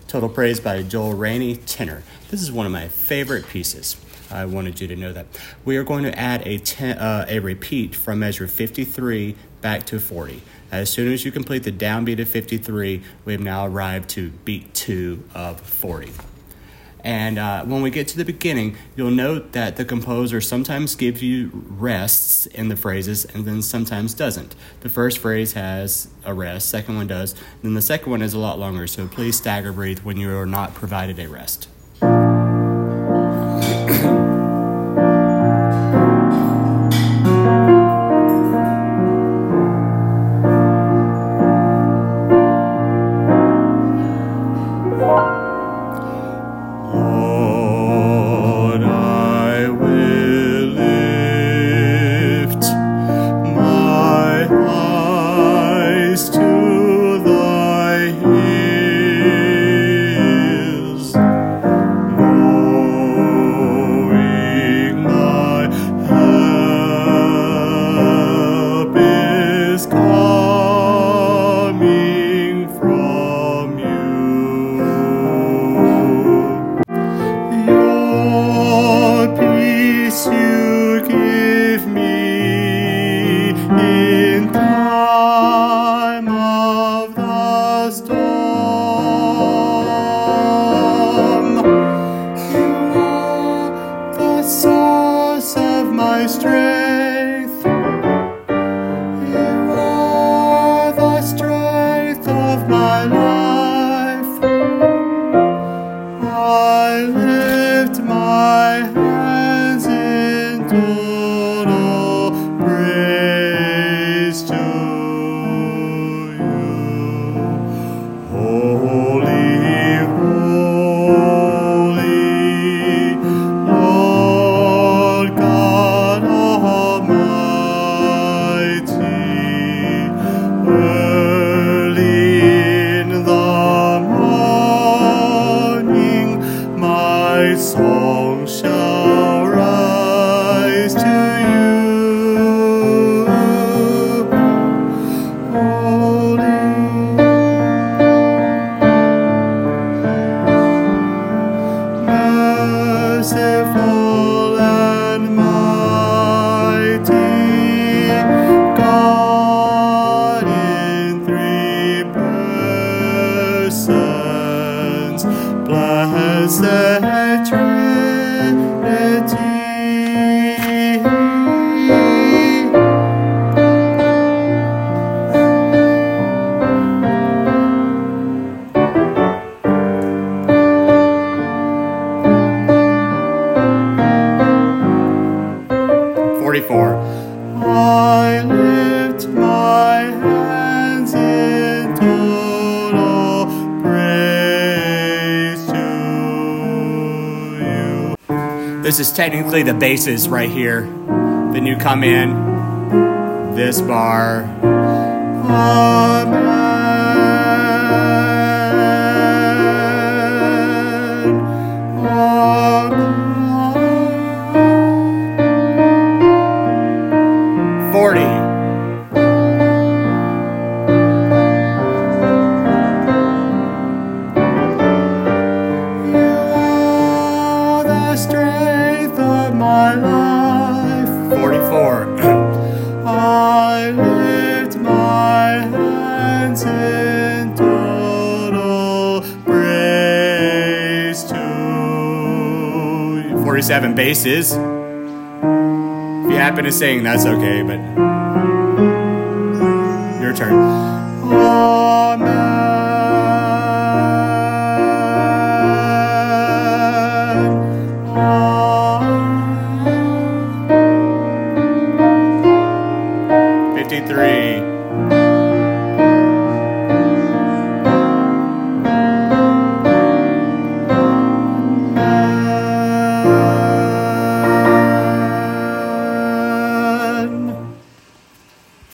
Total Praise by Joel Rainey, tenor. This is one of my favorite pieces. I wanted you to know that. We are going to add a repeat from measure 53 back to 40. As soon as you complete the downbeat of 53, we have now arrived to beat 2 of 40. And when we get to the beginning, you'll note that the composer sometimes gives you rests in the phrases and then sometimes doesn't. The first phrase has a rest, second one does, then the second one is a lot longer, so please stagger breathe when you are not provided a rest. I lift my hands in total praise to you. This is technically the basses right here. Then you come in this bar. Amen. 40. You are the strength of my life. 44. I lift my hands in total praise to you. 47 basses. If you happen to sing, that's okay, but your turn. Amen. 53.